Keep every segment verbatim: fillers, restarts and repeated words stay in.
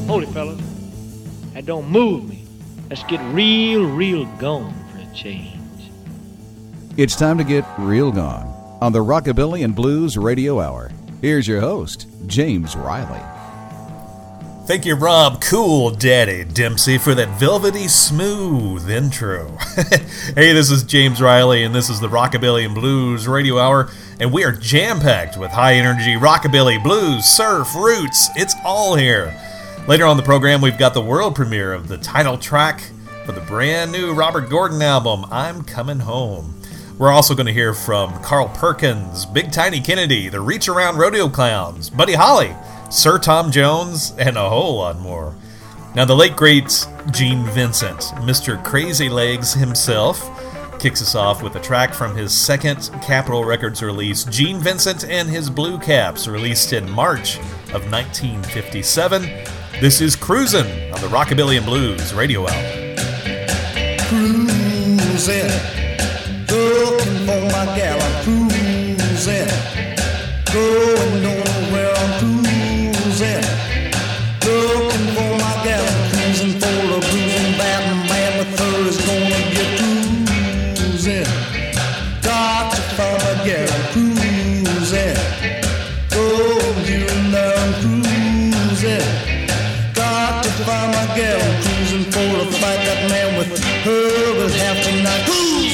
Hold it, fellas. That don't move me. Let's get real, real gone for a change. It's time to get real gone on the Rockabilly and Blues Radio Hour. Here's your host, James Riley. Thank you, Rob Cool Daddy Dempsey, for that velvety smooth intro. Hey, this is James Riley, and this is the Rockabilly and Blues Radio Hour, and we are jam-packed with high-energy rockabilly, blues, surf, roots. It's all here. Later on the program, we've got the world premiere of the title track for the brand new Robert Gordon album, I'm Coming Home. We're also going to hear from Carl Perkins, Big Tiny Kennedy, the Reach Around Rodeo Clowns, Buddy Holly, Sir Tom Jones, and a whole lot more. Now, the late, great Gene Vincent, Mister Crazy Legs himself, kicks us off with a track from his second Capitol Records release, Gene Vincent and His Blue Caps, released in March of nineteen fifty-seven. This is Cruisin' on the Rockabilly and Blues Radio Hour. Cruisin', looking for my gal, I'm cruisin', going nowhere, I'm cruisin', looking for my gal, I'm cruising for a bruising bad man with her is gonna get cruising. Got to find my gal, I'm cruising, going here and there, I'm cruising. Got to find my gal, I'm cruising for a fight that man with her will have tonight. Cruise!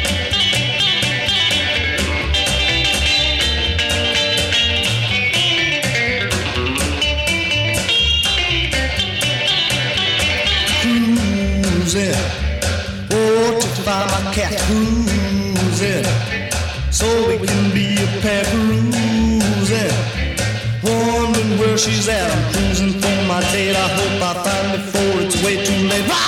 Cruising, oh, to find my cat, cruising, so we can be a pair, cruising, wondering where she's at, I'm cruising for my date, I hope I find before it's way too late. Rah!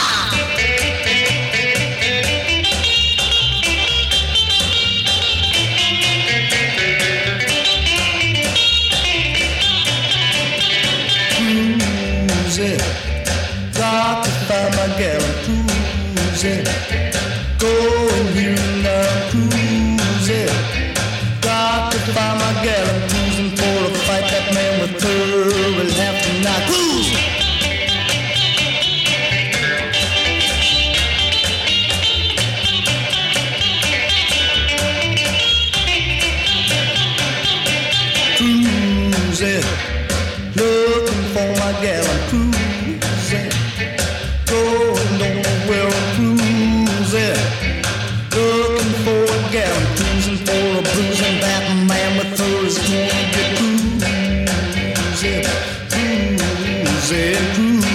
Cruising, got to find my gal, I'm cruising, going here and there, I'm cruising, got to find my gal, I'm cruising for a fight that man with her will have tonight. Cruise! Cruising, looking for my gal, I'm cruising, going nowhere, I'm cruising, looking for a gal, I'm cruising for a bruising that man with her is gonna get cruising, cruising,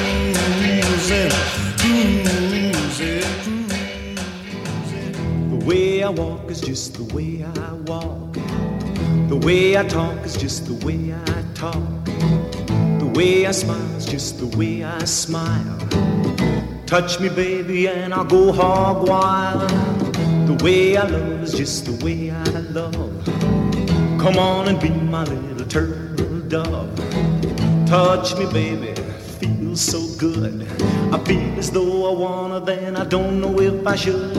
cruising, cruising, cruising. The way I walk is just the way I walk. The way I talk is just the way I talk. The way I smile is just the way I smile. Touch me, baby, and I'll go hog wild. The way I love is just the way I love. Come on and be my little turtle dove. Touch me, baby, feels so good. I feel as though I wanna, then I don't know if I should.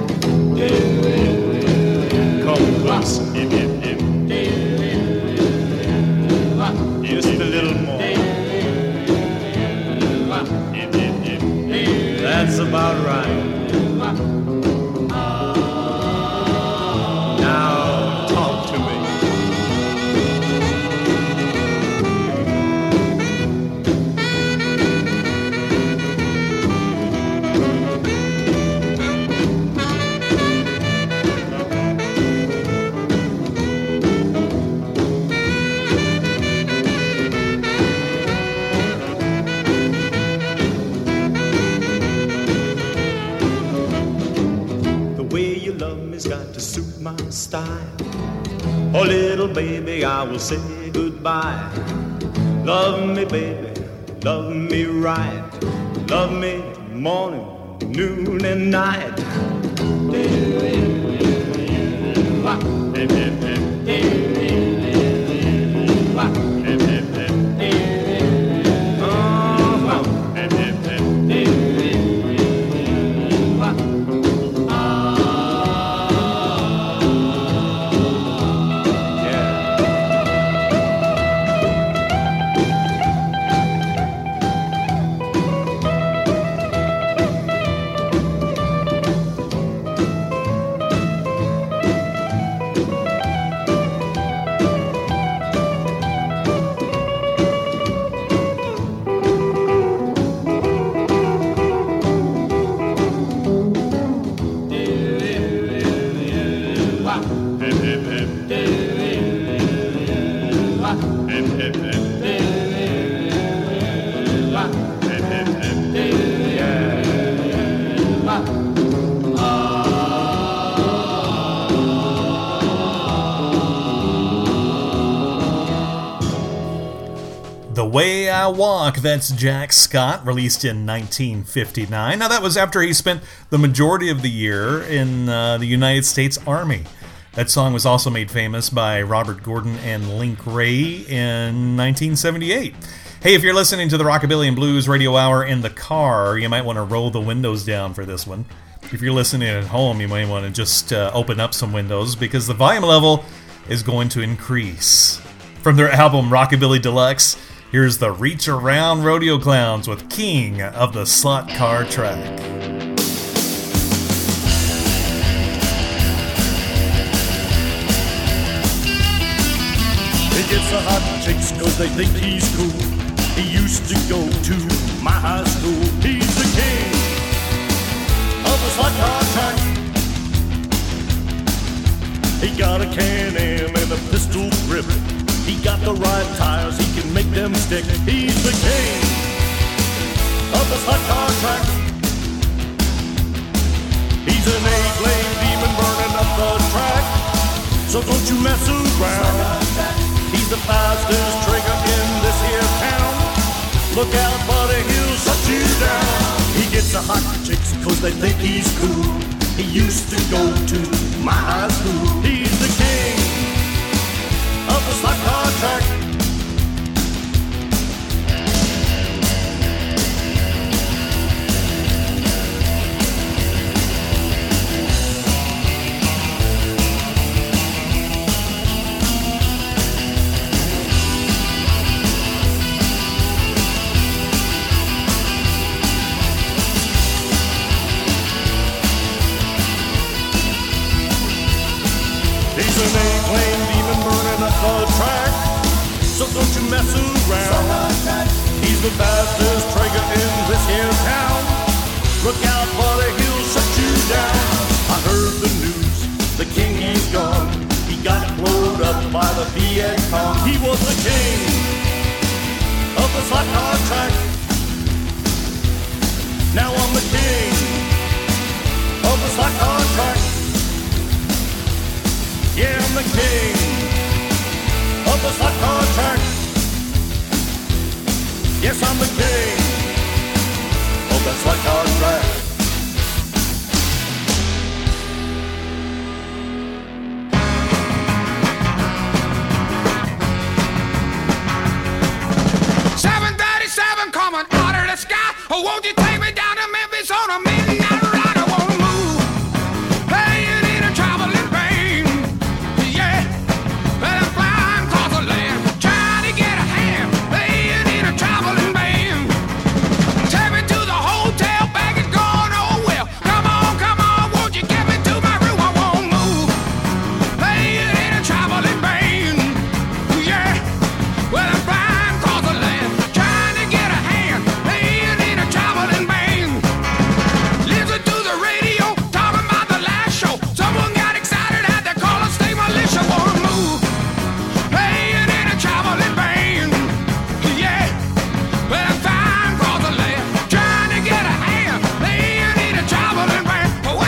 Come close, if, if, if. Just a little more. That's about right. Now talk to me. Got to suit my style. Oh, little baby, I will say goodbye. Love me, baby, love me right. Love me morning, noon, and night. The Way I Walk, that's Jack Scott, released in nineteen fifty-nine. Now, that was after he spent the majority of the year in uh, the United States Army. That song was also made famous by Robert Gordon and Link Wray in nineteen seventy-eight. Hey, if you're listening to the Rockabilly and Blues Radio Hour in the car, you might want to roll the windows down for this one. If you're listening at home, you might want to just uh, open up some windows because the volume level is going to increase. From their album Rockabilly Deluxe, here's the Reach Around Rodeo Clowns with King of the Slot Car Track. He gets the hot chicks cause they think he's cool. He used to go to my high school. He's the king of the slot car track. He got a Can-Am and a pistol grip. He got the right tires, he can make them stick. He's the king of the slot car track. He's an eight-lane demon burning up the track. So don't you mess around. He's the fastest trigger in this here town. Look out, buddy, he'll shut you down. He gets the hot chicks cause they think he's cool. He used to go to my high school. He's the king of the slot car track. He's an eight-lane demon burning up the track. So don't you mess around. He's the fastest trigger in this here town. Look out, buddy, he'll shut you down. I heard the news, the king he's gone. He got blowed up by the Viet Cong. He was the king of the slot car track. Now I'm the king of the slot car track. Yeah, I'm the king of the slot car track. Yes, I'm the king of the slot car track. seven thirty-seven coming out of the sky. Oh, won't you take me down to Memphis on a midnight ride? I wanna move. Hey, you need a traveling pain. Yeah, well, I'm flying across the land, trying to get a hand. Hey, you need a traveling band. Take me to the hotel, baggage gone, oh well. Come on, come on, won't you get me to my room? I won't move. Hey, you need a traveling band. Yeah, well, I'm flying across the land, trying to get a hand. Hey, you need a traveling band. Listen to the radio, talking about the last show. Someone got excited, had to call a state militia. Wanna move. Hey, you need a traveling band. Yeah, well, I'm flying across the land, trying to get a hand. Hey, you need a traveling band. Wow!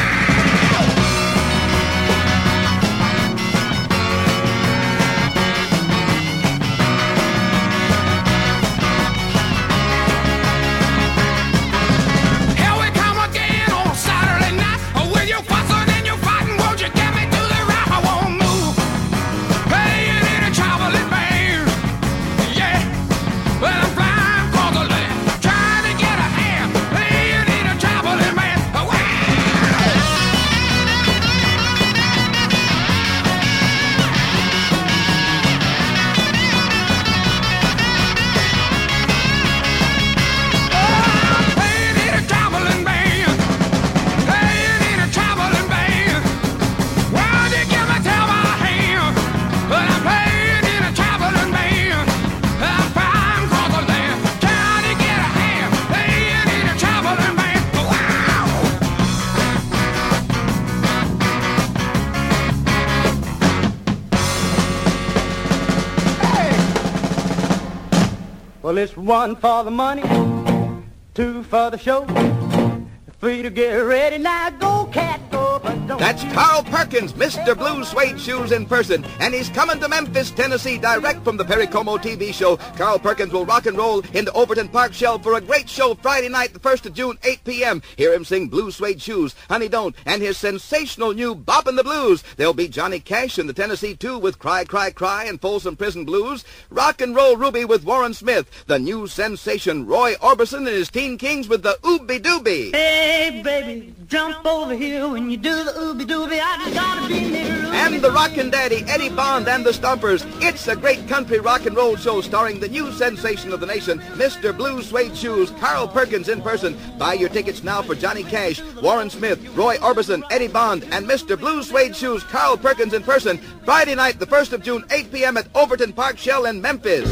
Here we come again on Saturday night. With your fussing and your fighting, won't you get me to the right? I won't move. Hey, you need a traveling band. Yeah, well, I'm flying across the land, trying to get a hand. Hey, you need a traveling band. Wow! Hey, you need a traveling band. Hey, you need a traveling band. Why'd you give me till my hand? Well, I'm playing in a traveling band. I'm flying across the land, trying to get a hand. Hey, you need a traveling band. Wow! Well, it's one for the money, two for the show, three to get ready. Now go, cat, go, but That's Carl Perkins, Mister Blue Suede Shoes in person, and he's coming to Memphis, Tennessee, direct from the Perry Como T V show. Carl Perkins will rock and roll in the Overton Park Shell for a great show Friday night, the first of June, eight p.m. Hear him sing Blue Suede Shoes, Honey Don't, and his sensational new Boppin' the Blues. There'll be Johnny Cash in the Tennessee two with Cry, Cry, Cry and Folsom Prison Blues. Rock and Roll Ruby with Warren Smith. The new sensation Roy Orbison and his Teen Kings with the Ooby Dooby. Hey, baby, jump over here when you do the ooby dooby. I just gotta be near you. And the Rockin' Daddy, Eddie Bond and the Stompers. It's a great country rock and roll show starring the new sensation of the nation, Mister Blue Suede Shoes, Carl Perkins in person. Buy your tickets now for Johnny Cash, Warren Smith, Roy Orbison, Eddie Bond, and Mister Blue Suede Shoes, Carl Perkins in person. Friday night, the first of June, eight p.m. at Overton Park Shell in Memphis.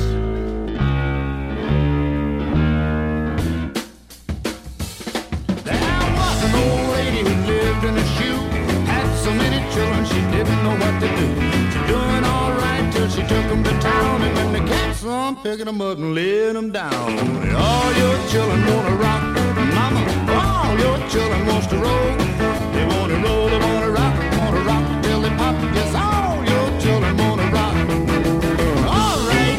An old lady who lived in a shoe, had so many children she didn't know what to do. She doing all right till she took them to town, and when the cats saw 'em, picking them up and laying them down. All your children wanna rock, mama, all your children wants to roll. They wanna roll, they wanna rock, wanna rock till they pop. Yes, all your children wanna rock. All right.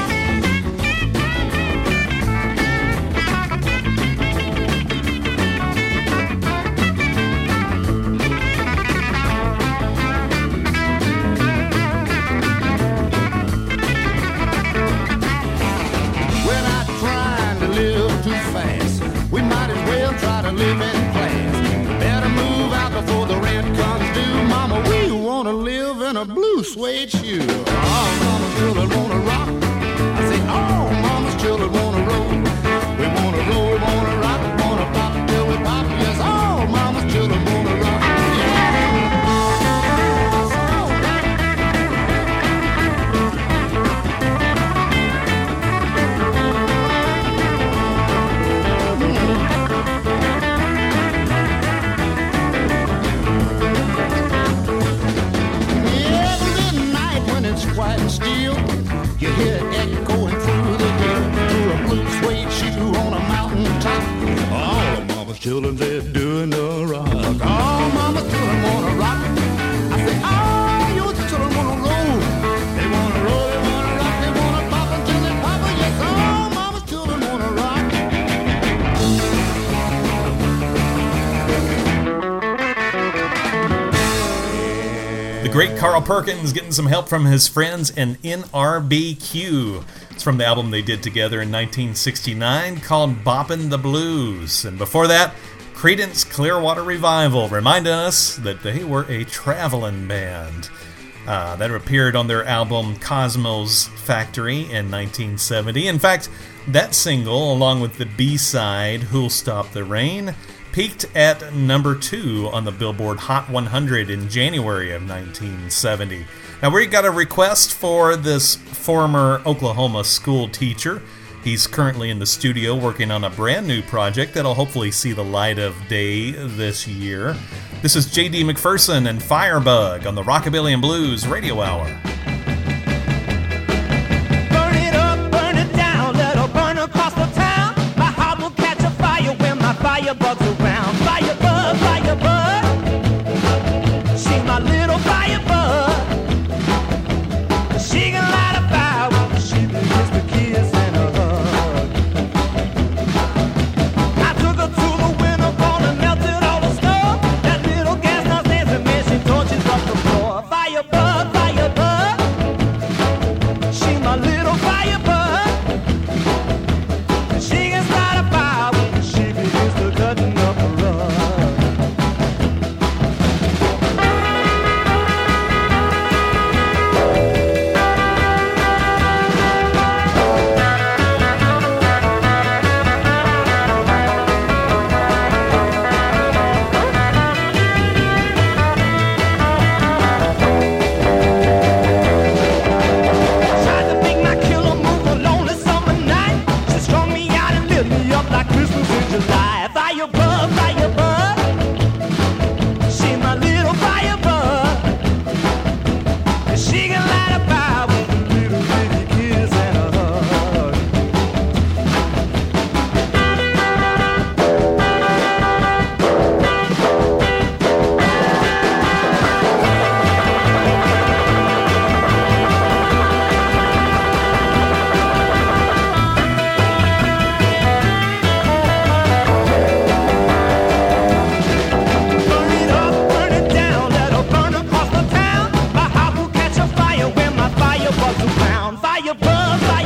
We might as well try to live in class. Better move out before the rent comes due. Mama, we wanna live in a blue suede shoe. All mama's children wanna rock. I say all mama's children wanna roll. We wanna roll, wanna rock, wanna pop till we pop. Yes, all mama's children wanna rock. Quiet and still, you hear it echoing through the hill, through a blue suede shoe on a mountain top. All of mama's children, they're doing the rock. All mama's children wanna rock. I say, all your children wanna roll. They wanna roll, they wanna rock, they wanna pop until they pop. Yes, all mama's children wanna rock. The great Carl Perkins getting some help from his friends in N R B Q. It's from the album they did together in nineteen sixty-nine called Boppin' the Blues. And before that, Creedence Clearwater Revival, reminding us that they were a traveling band. Uh, that appeared on their album Cosmo's Factory in nineteen seventy. In fact, that single, along with the B-side Who'll Stop the Rain, peaked at number two on the Billboard Hot one hundred in January of nineteen seventy. Now, we got a request for this former Oklahoma school teacher. He's currently in the studio working on a brand new project that'll hopefully see the light of day this year. This is J D McPherson and Firebug on the Rockabilly and Blues Radio Hour. Burn it up, burn it down, let it burn across the town. My heart will catch a fire when my firebug's around. Firebug, firebug, she's my little firebug. She can light a fire when she gives the kiss and a hug. I took her to the winter ball and melted all the snow. That little gas does dancing man, she torches up the floor. Firebug, firebug,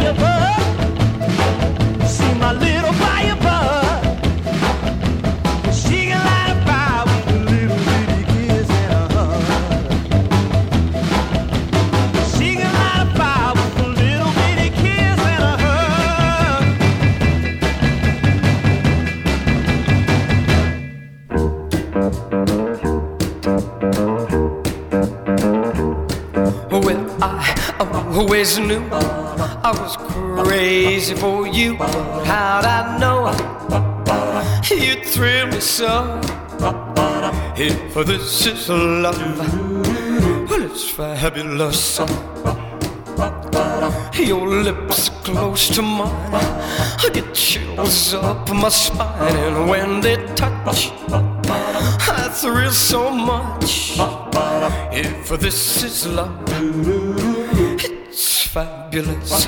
firebird. See my little firebird. She can light a fire with a little bitty kiss and a hug. She can light a fire with a little bitty kiss and a hug. Well, I always knew I was crazy for you. How'd I know you'd thrill me so? If this is love, well, it's fabulous. Your lips are close to mine, I get chills up my spine, and when they touch, I thrill so much. If this is love, it's fabulous.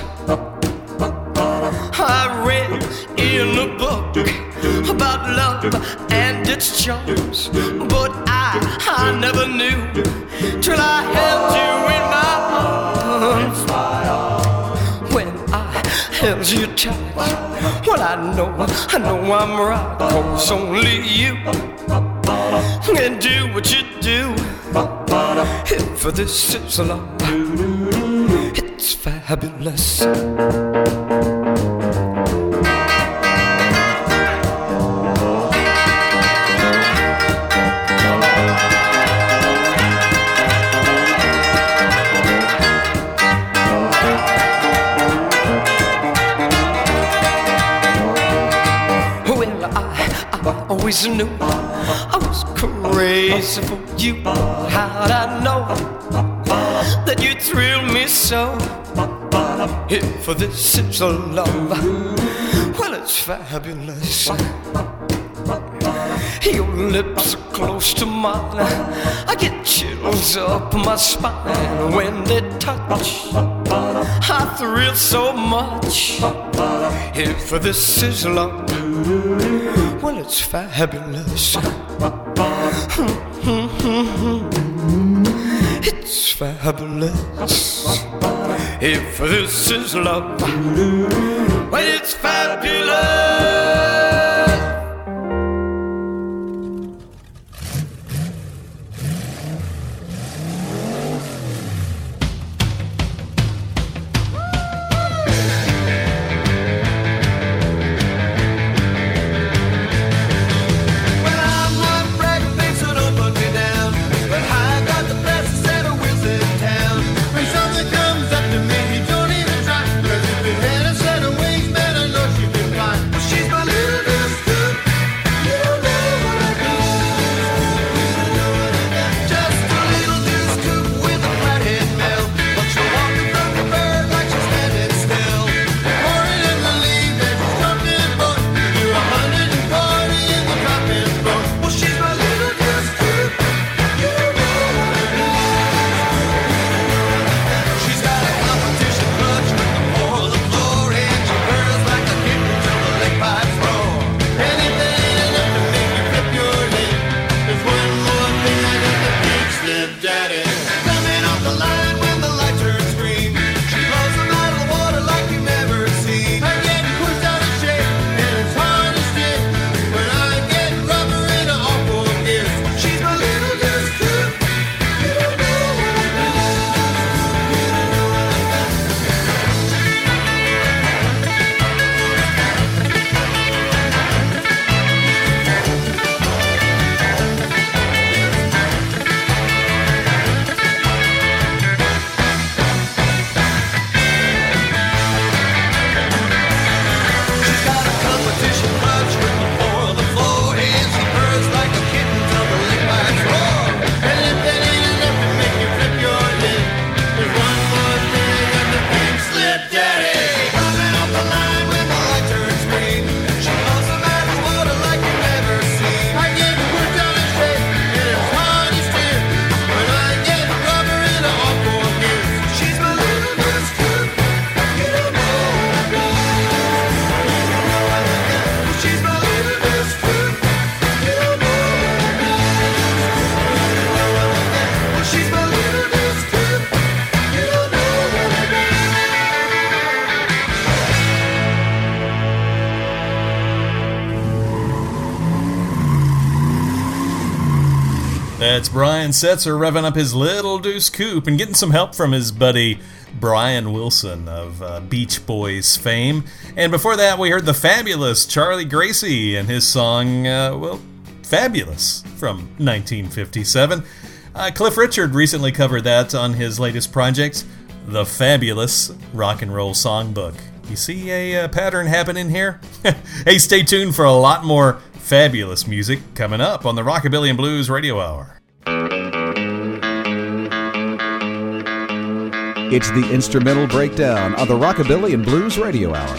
I read in a book about love and its charms, but I, I never knew till I held you in my arms. When I held you tight, well, I know, I know I'm right, 'cause only you can do what you do. If this is love, it's fabulous. Always knew I was crazy for you. How'd I know that you thrill me so? If this is a love, well, it's fabulous. Your lips are close to mine, I get chills up my spine. When they touch, I thrill so much. If this is love, well, it's fabulous. It's fabulous. If this is love, well, it's fabulous. She's my That's Brian Setzer revving up his Little Deuce Coupe and getting some help from his buddy Brian Wilson of uh, Beach Boys fame. And before that, we heard the fabulous Charlie Gracie and his song, uh, well, Fabulous, from nineteen fifty-seven. Uh, Cliff Richard recently covered that on his latest project, The Fabulous Rock and Roll Songbook. You see a uh, pattern happening here? Hey, stay tuned for a lot more fabulous music coming up on the Rockabilly and Blues Radio Hour. It's the instrumental breakdown on the Rockabilly and Blues Radio Hour.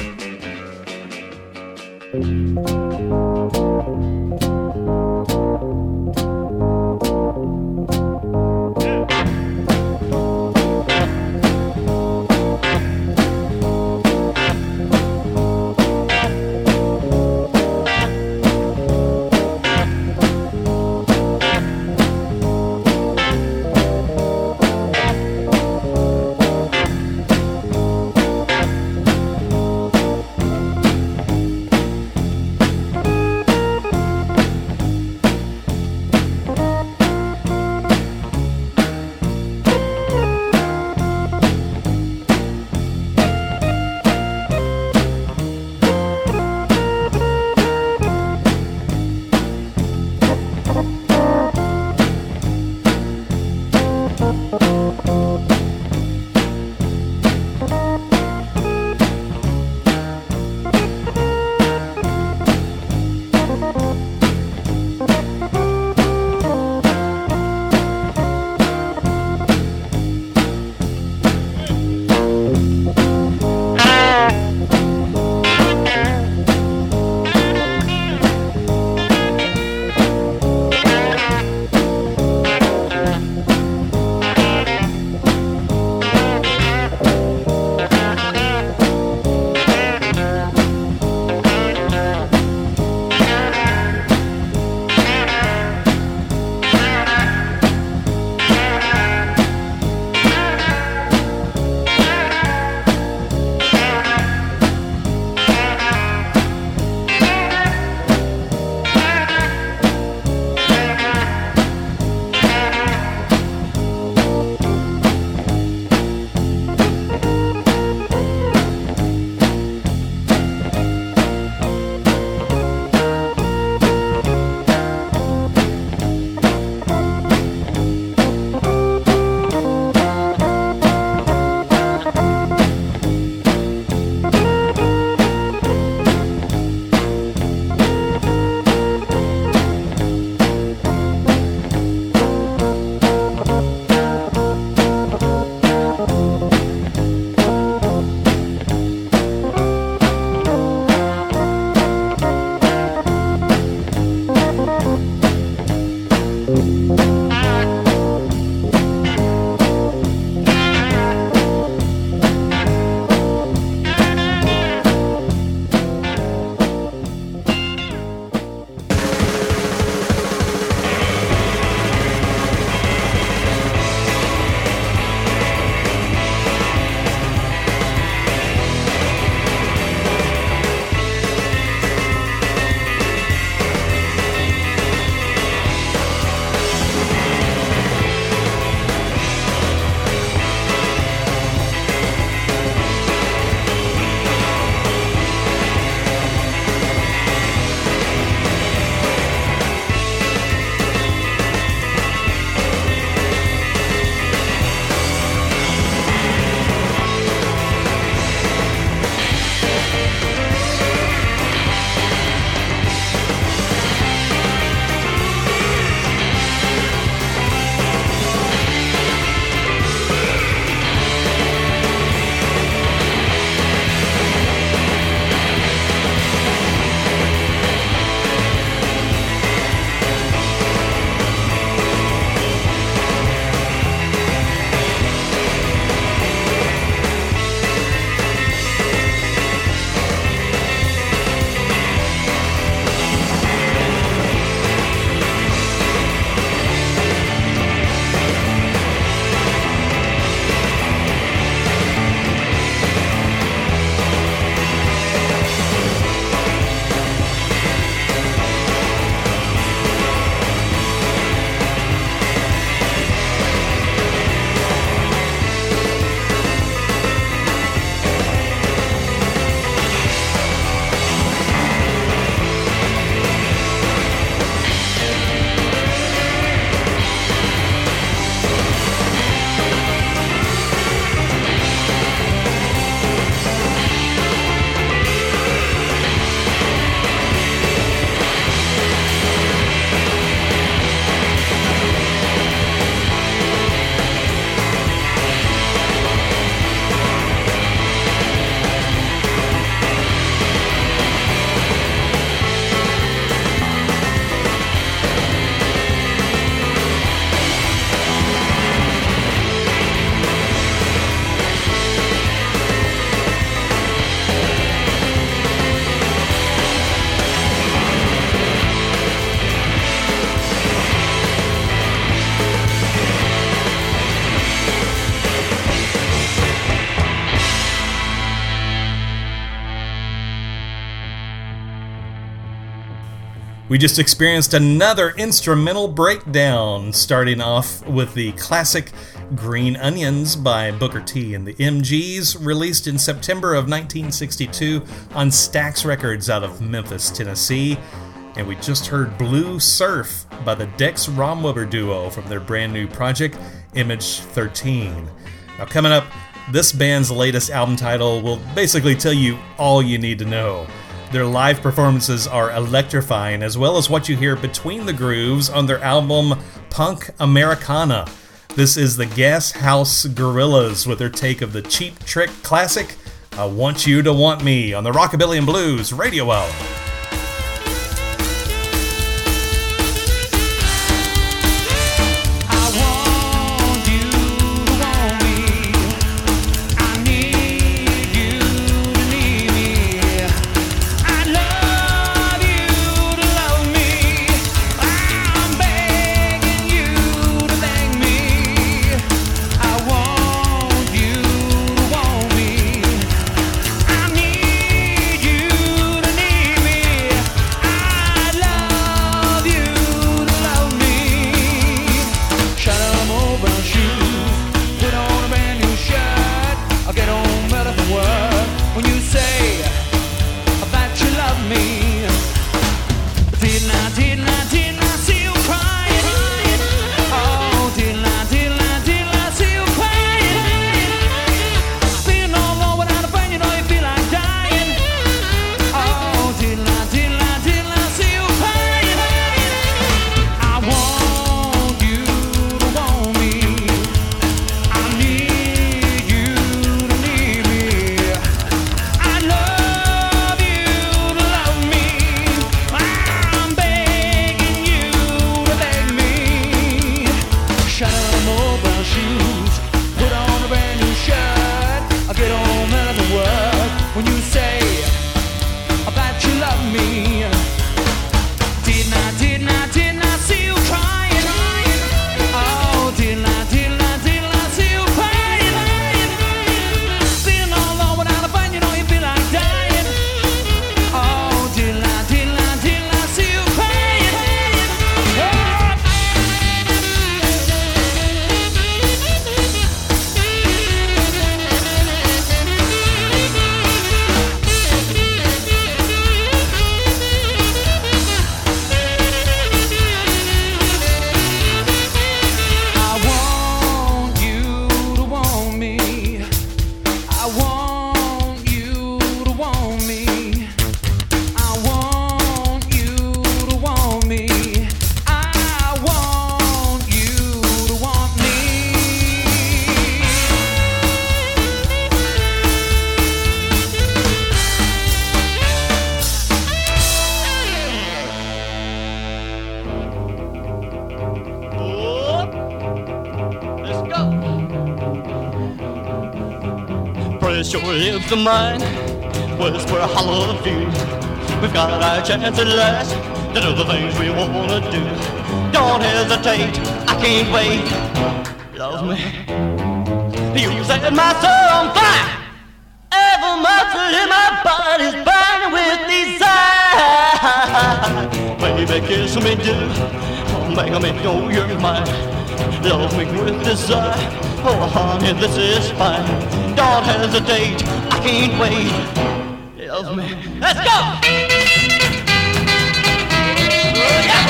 We just experienced another instrumental breakdown, starting off with the classic Green Onions by Booker T and the M Gs, released in September of nineteen sixty-two on Stax Records out of Memphis, Tennessee. And we just heard Blue Surf by the Dex Romweber duo from their brand new project, Image thirteen. Now coming up, this band's latest album title will basically tell you all you need to know. Their live performances are electrifying, as well as what you hear between the grooves on their album Punk Americana. This is the Gas House Gorillas with their take of the Cheap Trick classic, I Want You to Want Me, on the Rockabilly and Blues Radio Hour. Your lips of mine, whisper a hollow view. We've got our chance at last to do the things we wanna do. Don't hesitate, I can't wait. Love me. You set my soul on fire. Every muscle in my body's burning with desire. Baby, kiss me, do. Make me know you're mine. Love me with desire. Oh, honey, this is fine. Don't hesitate, I can't wait. Love me. Let's go! Oh, yeah.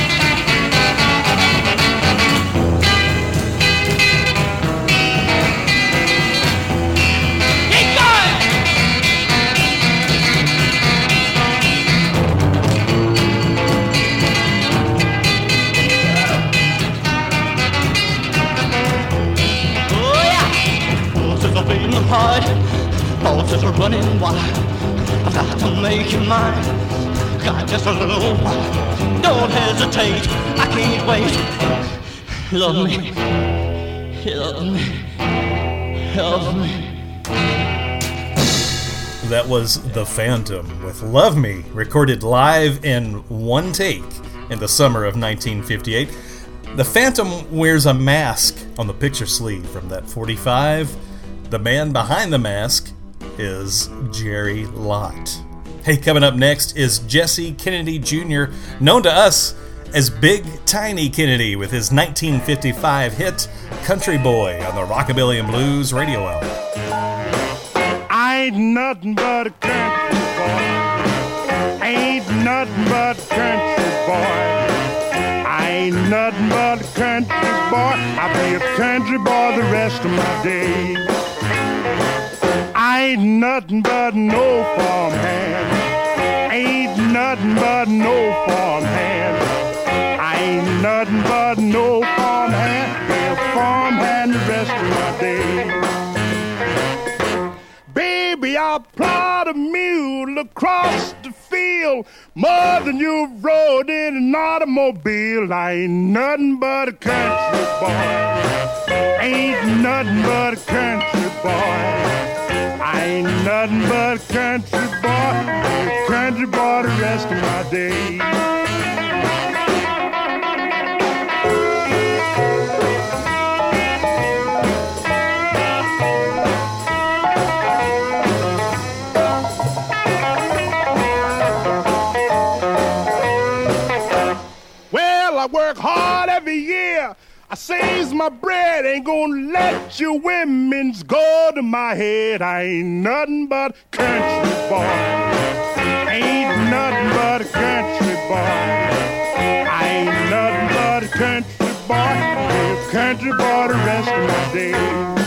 Keep going! Beating hard, pulses are running wild. I've got to make you mine. Got just a little while. Don't hesitate, I can't wait. Love me, love me, love me. That was The Phantom with Love Me, recorded live in one take in the summer of nineteen fifty-eight. The Phantom wears a mask on the picture sleeve from that forty-five. The man behind the mask is Jerry Lott. Hey, coming up next is Jesse Kennedy Junior, known to us as Big Tiny Kennedy, with his nineteen fifty-five hit Country Boy on the Rockabilly and Blues Radio Hour. I ain't nothing but a country boy. Ain't nothing but a country boy. I ain't nothing but a country boy. I'll be a country boy the rest of my days. I ain't nothing but no farmhand. Ain't nothing but no farmhand. I ain't nothing but no farmhand. Be a farmhand the rest of my days. Baby, I'll plod a mule across the field more than you've rode in an automobile. I ain't nothing but a country boy. Ain't nothing but a country boy. I ain't nothing but a country boy. Be a country boy the rest of my days. I work hard every year. I saves my bread. Ain't gonna let you women's go to my head. I ain't nothing but a country boy. Ain't nothing but a country boy. I ain't nothing but a country boy. Be a country boy the rest of my days.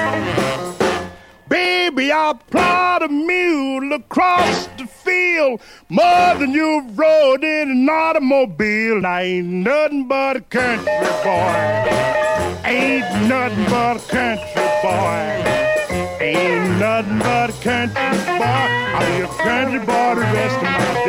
Baby, I'll plod a mule across the field more than you've rode in an automobile. I ain't nothing but a country boy. Ain't nothing but a country boy. Ain't nothing but a country boy. I'll be a country boy the rest of my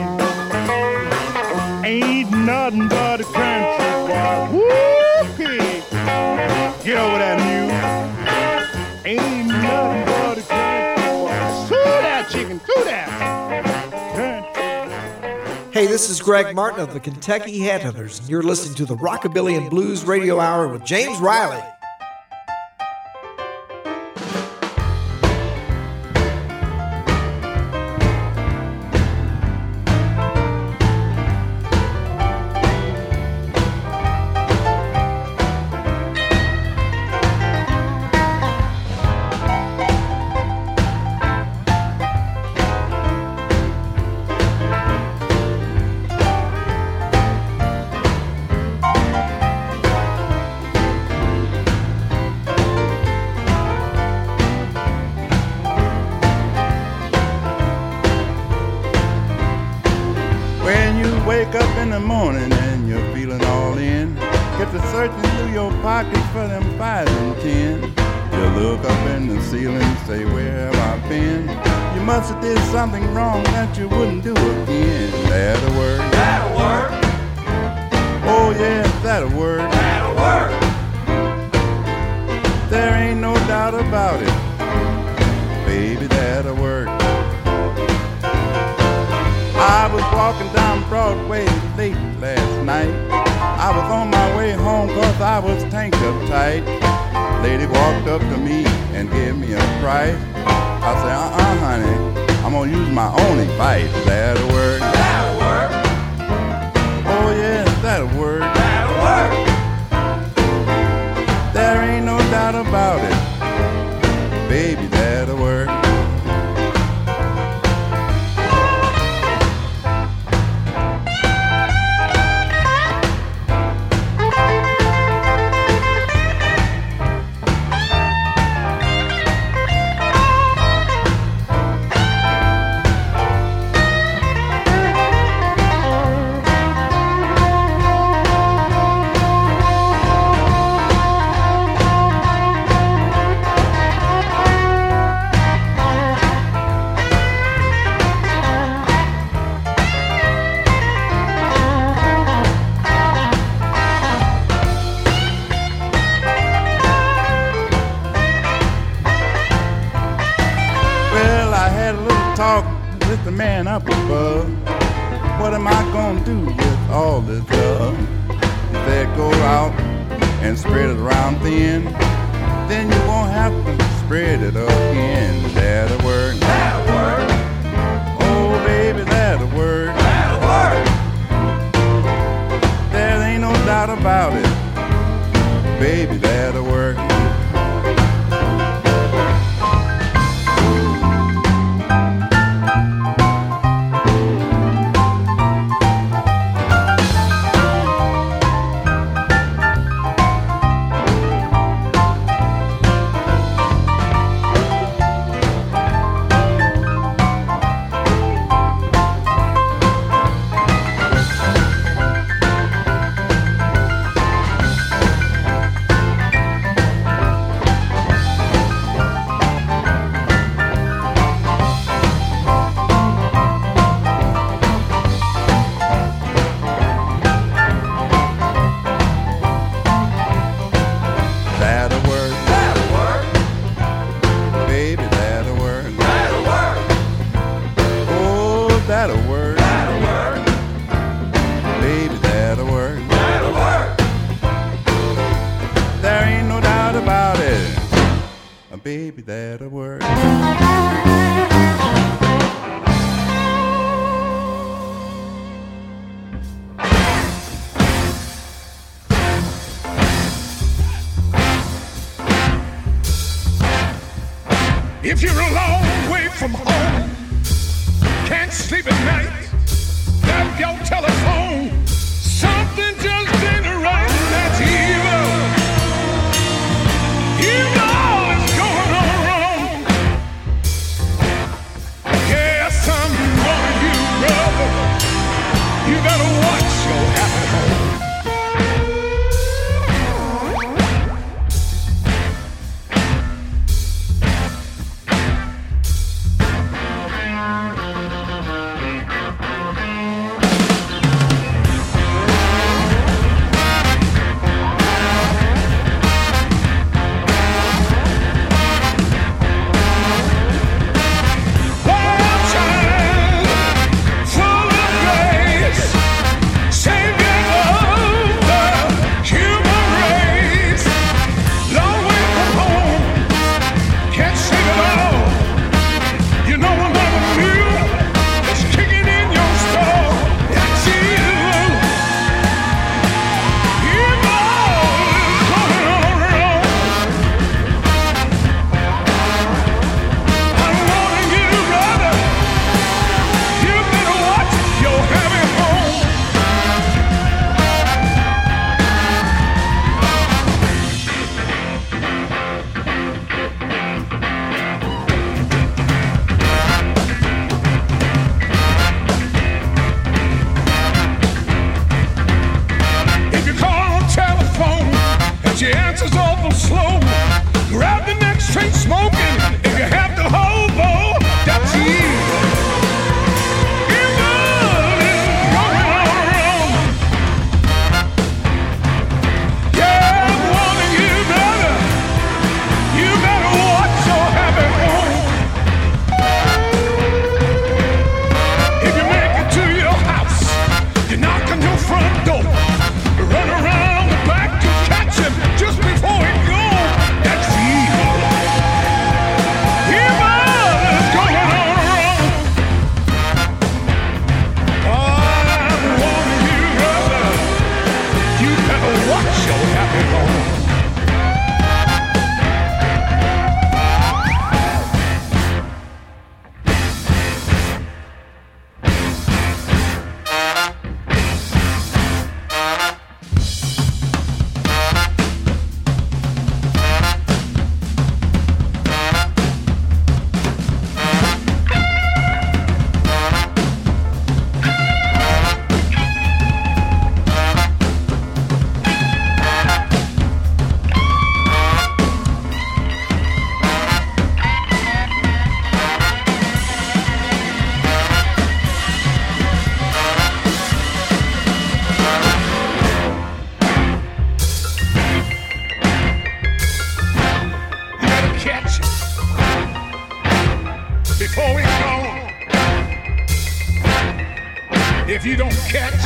days. Ain't nothing but a country boy. Whoopee! Get over that mule. Ain't nothing but a country boy. Sue that chicken, sue that. Hey, this is Greg Martin of the Kentucky Headhunters, and you're listening to the Rockabilly and Blues Radio Hour with James Riley. Something wrong that you wouldn't do again. That'll work. That'll work. Oh yeah, that'll work. That'll work. There ain't no doubt about it, baby. That'll work. I was walking down Broadway late last night. I was on my way home 'cause I was tanked up tight. Lady walked up to me and gave me a price. I said, uh-uh, honey. I'm gonna use my own advice. That'll work. That'll work. Oh yeah, that'll work. That'll work. There ain't no doubt about it, baby. That'll work. The man up above, what am I gonna do with all this love? He said, go out and spread it around thin, then you won't have to spread it again. That'll work. That'll work. Oh, that'll work. That'll work. Baby, that'll work. That'll work. There ain't no doubt about it. Baby, that'll work. If you're a long way from home, can't sleep at night, grab your telephone, something just ain't right, that's evil. Evil is going on wrong. Yes, I'm warning you, brother, you better watch your happy home. If you don't catch,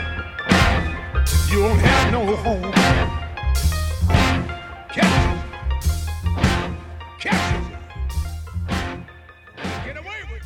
you won't have no home. Catch it. Catch it. Get away with it.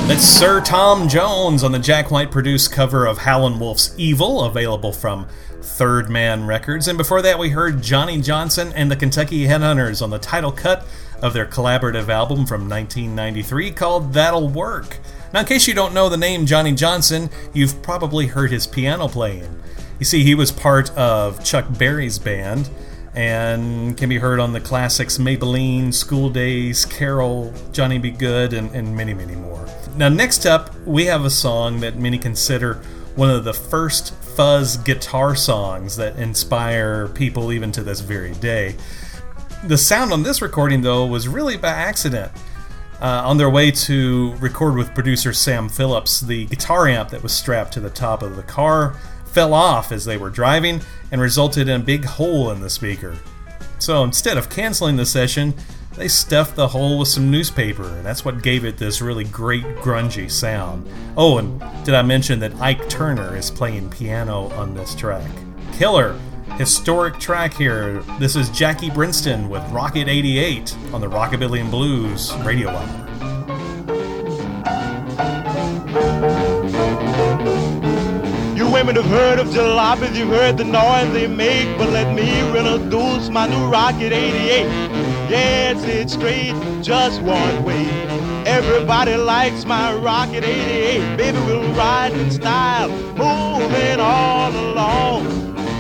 That's Sir Tom Jones on the Jack White produced cover of Howlin' Wolf's Evil, available from Third Man Records. And before that we heard Johnny Johnson and the Kentucky Headhunters on the title cut of their collaborative album from nineteen ninety-three called That'll Work. Now, in case you don't know the name Johnny Johnson, you've probably heard his piano playing. You see, he was part of Chuck Berry's band and can be heard on the classics Maybelline, School Days, Carol, Johnny Be Good, and, and many, many more. Now, next up, we have a song that many consider one of the first fuzz guitar songs that inspire people even to this very day. The sound on this recording, though, was really by accident. Uh, on their way to record with producer Sam Phillips, the guitar amp that was strapped to the top of the car fell off as they were driving and resulted in a big hole in the speaker. So instead of canceling the session, they stuffed the hole with some newspaper, and that's what gave it this really great grungy sound. Oh, and did I mention that Ike Turner is playing piano on this track? Killer, historic track here. This is Jackie Brinston with Rocket eighty-eight on the Rockabilly and Blues Radio Hour. You women have heard of jalopies, you've heard the noise they make, but let me introduce my new Rocket eighty-eight. Yes, it's straight, just one way. Everybody likes my Rocket eighty-eight. Baby, we'll ride in style, moving all along.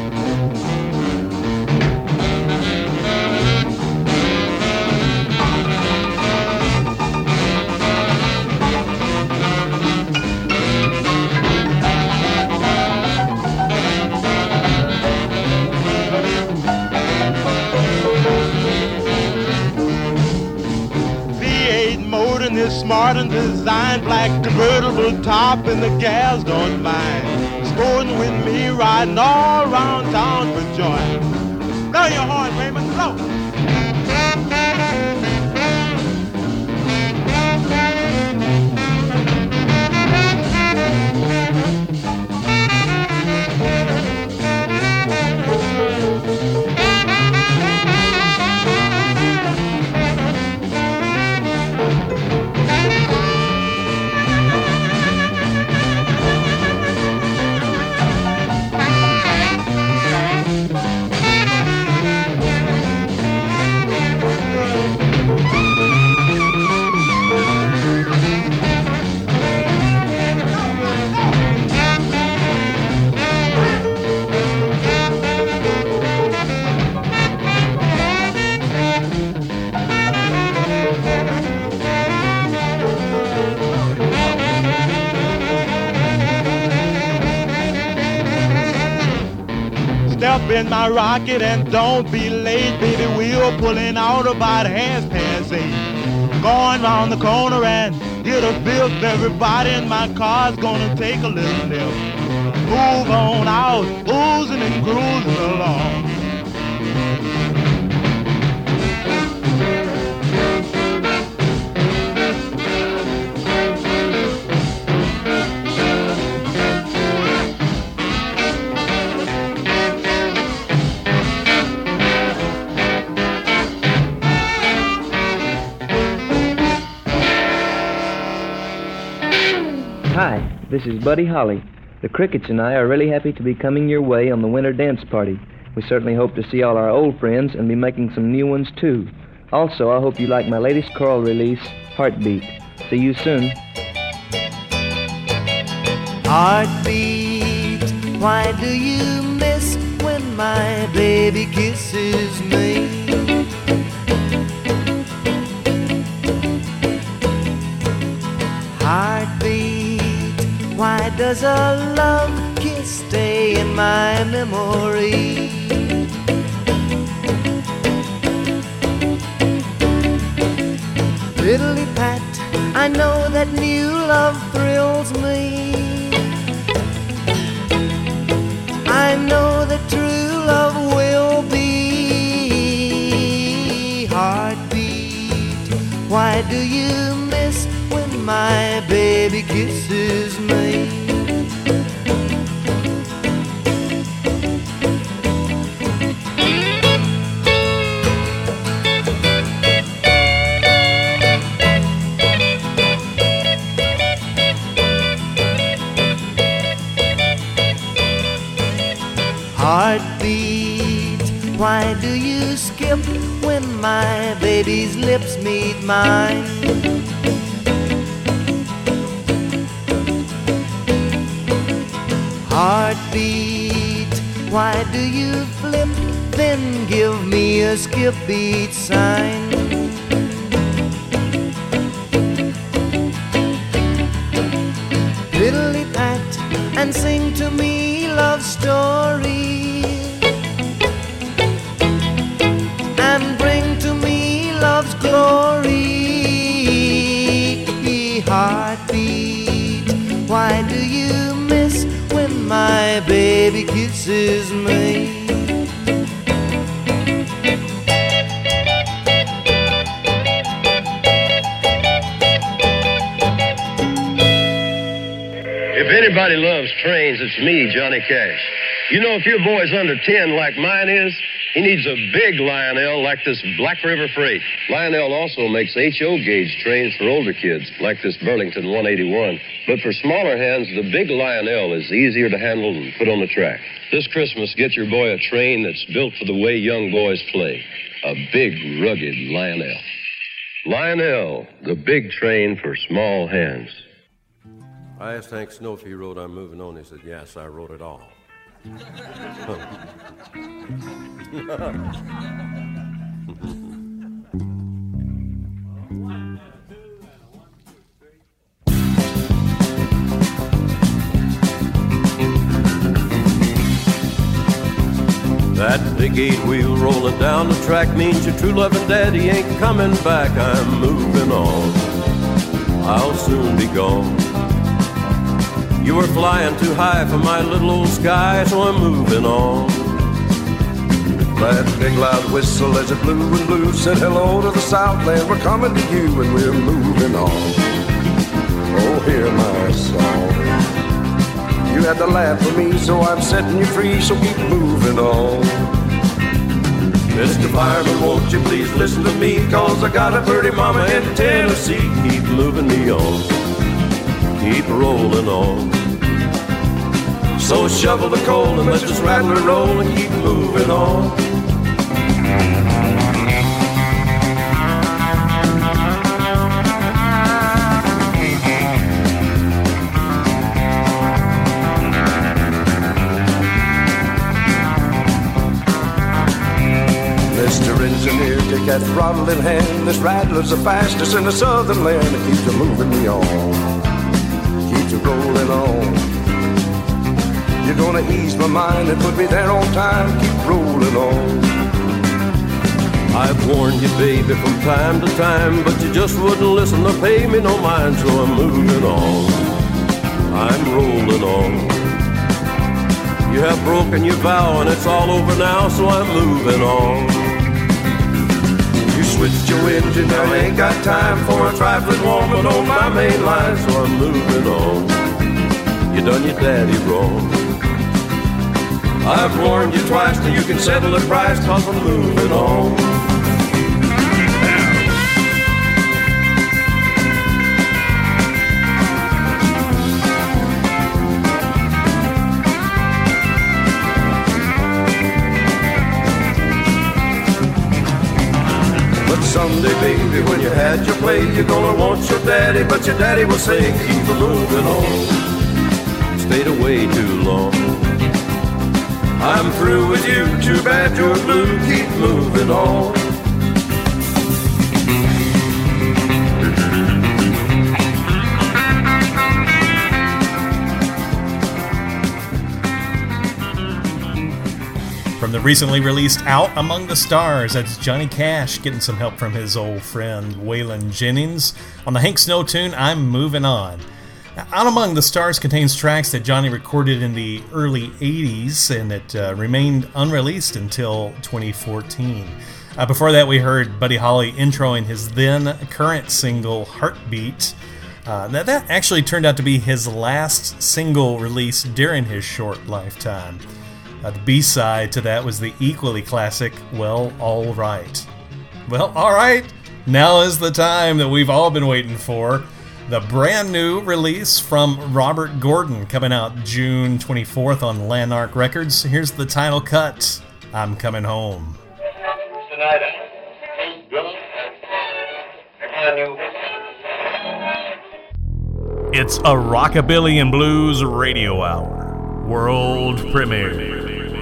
This smart and designed, black convertible top, and the gals don't mind sporting with me, riding all around town for joy. Blow your horn, Raymond, blow. Step in my rocket and don't be late, baby. We're pulling out about half past eight. Going round the corner and hit a fifth. Everybody in my car's gonna take a little nip. Move on out, oozing and cruising along. Hi, this is Buddy Holly. The Crickets and I are really happy to be coming your way on the winter dance party. We certainly hope to see all our old friends and be making some new ones too. Also, I hope you like my latest choral release, Heartbeat. See you soon. Heartbeat, why do you miss when my baby kisses me? Heartbeat, why does a love kiss stay in my memory? Fiddly pat, I know that new love thrills me. I know that true love will be. Heartbeat, why do you miss when my baby kisses me? skip when my baby's lips meet mine. Heartbeat, why do you flip? Then give me a skip beat sign. Fiddly-pat and sing to me love stories, and bring to me love's glory. Heartbeat, why do you miss when my baby kisses me? If anybody loves trains, it's me, Johnny Cash. You know, if your boy's under ten like mine is, he needs a big Lionel like this Black River Freight. Lionel also makes H O gauge trains for older kids, like this Burlington one eighty-one. But for smaller hands, the big Lionel is easier to handle and put on the track. This Christmas, get your boy a train that's built for the way young boys play. A big, rugged Lionel. Lionel, the big train for small hands. I asked Hank Snow if he wrote I'm Moving On. He said, yes, I wrote it all. That big eight wheel rolling down the track means your true loving daddy ain't coming back. I'm moving on. I'll soon be gone. You were flying too high for my little old sky, so I'm moving on. That big loud whistle as it blew and blew said hello to the Southland. We're coming to you and we're moving on. Oh, hear my song. You had to laugh for me, so I'm setting you free, so keep moving on. Mister Fireman, won't you please listen to me, cause I got a birdie mama in Tennessee. Keep moving me on, keep rolling on. So shovel the coal and let's just rattle and roll and keep moving on. Mister Engineer, take that throttle in hand. This rattler's the fastest in the southern land. It keeps you moving me on, keeps you rolling on. You're gonna ease my mind and put me there on time. Keep rolling on. I've warned you, baby, from time to time, but you just wouldn't listen to pay me no mind, so I'm moving on. I'm rolling on. You have broken your vow and it's all over now, so I'm moving on. You switched your engine, now I ain't got time for a trifling woman on my main line, so I'm moving on. You done your daddy wrong. I've warned you twice, now you can settle the price, cause I'm moving on. But someday, baby, when you had your play, you're gonna want your daddy, but your daddy will say, keep moving on. Stayed away too long. I'm through with you, too bad you're blue, keep moving on. From the recently released Out Among the Stars, that's Johnny Cash getting some help from his old friend Waylon Jennings on the Hank Snow tune, I'm Moving On. Now, Out Among the Stars contains tracks that Johnny recorded in the early eighties and it uh, remained unreleased until twenty fourteen. Uh, before that, we heard Buddy Holly introing his then current single, Heartbeat. Uh, that, that actually turned out to be his last single released during his short lifetime. Uh, the B-side to that was the equally classic, Well, All Right. Well, all right, now is the time that we've all been waiting for. The brand new release from Robert Gordon coming out June twenty-fourth on Lanark Records. Here's the title cut, I'm Coming Home. Tonight. Snyder. Drummer. And you. It's a Rockabilly and Blues Radio Hour. World premiere.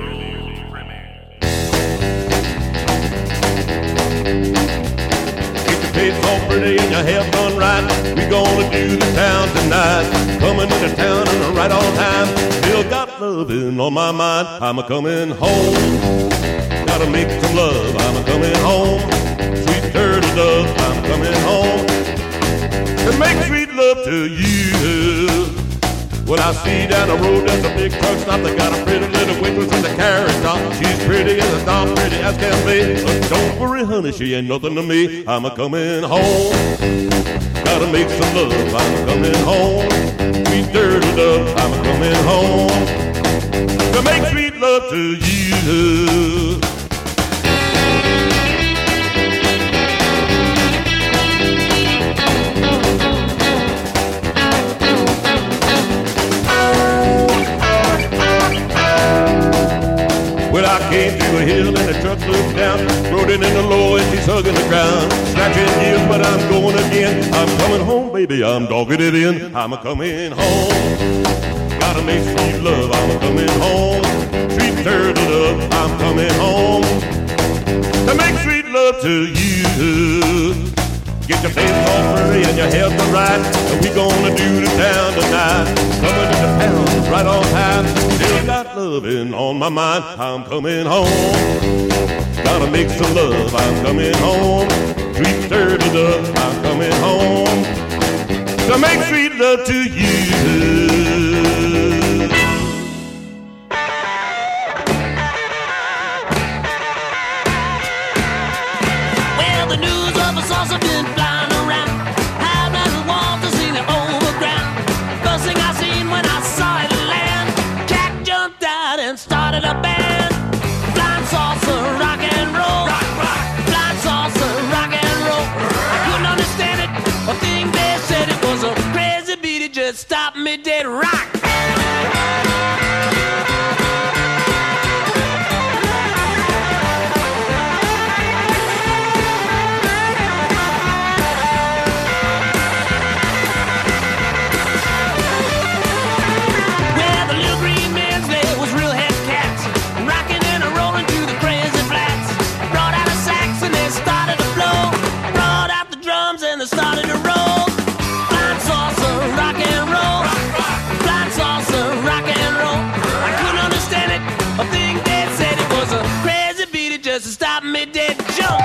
Face all pretty and your hair done right. We gonna do the town tonight. Coming into town in the right on time. Still got loving on my mind. I'm a coming home. Gotta make some love. I'm a coming home. Sweet turtle dove. I'm coming home to make sweet love to you. When I see down the road there's a big truck stop that got a pretty little waitress in the carriage top. She's pretty as a doll, pretty as can be. But don't worry, honey, she ain't nothing to me. I'm a coming home. Gotta make some love. I'm a coming home. Sweet dirty dove. I'm a coming home to make sweet love to you. Well, I came to a hill and the truck looked down, rode it in the low and she's hugging the ground. Snatching years, but I'm going again. I'm coming home, baby, I'm dogging it in. I'm a coming home. Gotta make sweet love, I'm a coming home. Sweet turtle dove, I'm coming home to make sweet love to you. Get your face all furry and your hair done right, and we gonna do the town tonight. Coming to the town right on time. Still got loving on my mind. I'm coming home. Gotta make some love. I'm coming home. Sweet turtle dove. I'm coming home to make sweet love to you. Well, the news of us also been flying around. How does it want to see the overground? First thing I seen when I saw it land, Jack jumped out and started a band. Flying saucer, rock and roll. Rock, rock. Flying saucer, rock and roll. I couldn't understand it. A thing they said it was a crazy beat. It just stopped me dead. Rock. Started to roll. Flying saucer, rock and roll. Flying saucer, rock and roll. I couldn't understand it. A thing they said it was a crazy beat. It just stopped me dead. Jump.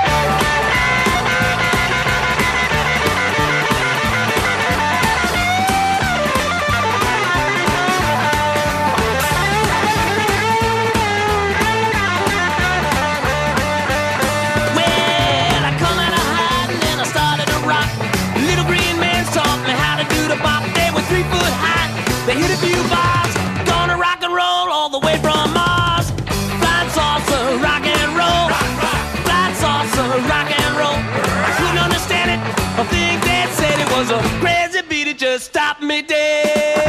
They hit a few bars, gonna rock and roll all the way from Mars. Flying saucer, rock and roll. Flying saucer, rock and roll. I couldn't understand it. I think they said it was a crazy beat. It just stopped me dead.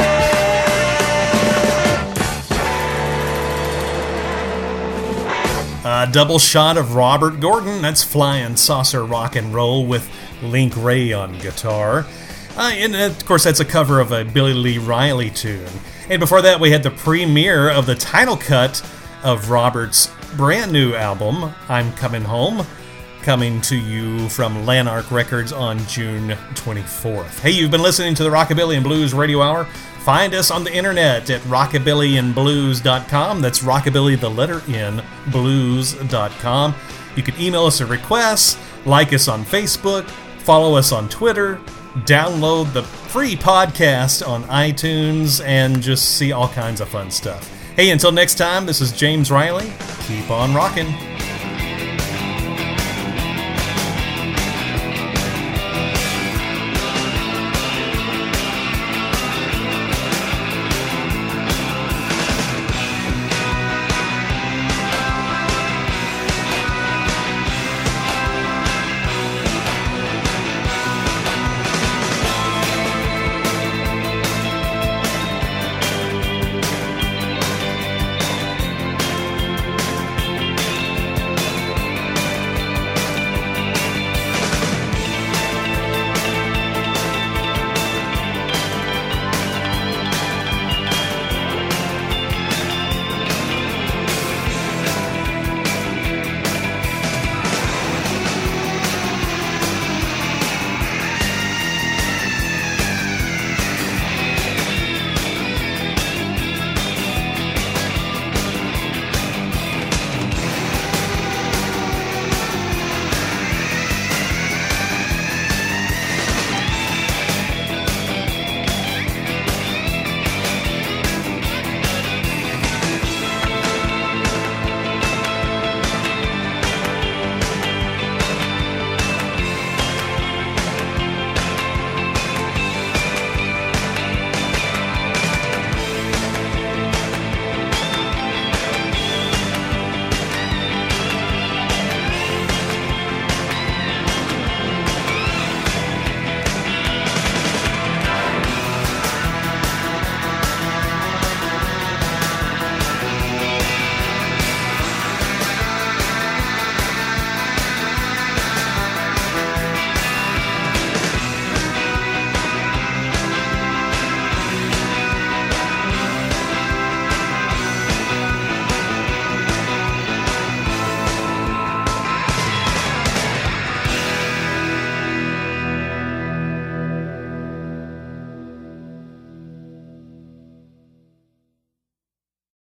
A double shot of Robert Gordon. That's Flying Saucer Rock and Roll with Link Wray on guitar. Uh, and of course, that's a cover of a Billy Lee Riley tune. And before that, we had the premiere of the title cut of Robert's brand new album, I'm Coming Home, coming to you from Lanark Records on June twenty-fourth. Hey, you've been listening to the Rockabilly and Blues Radio Hour. Find us on the internet at rockabilly and blues dot com. That's rockabilly, the letter N, blues dot com. You can email us a request, like us on Facebook, follow us on Twitter, download the free podcast on iTunes, and just see all kinds of fun stuff. Hey, until next time, this is James Riley. Keep on rocking.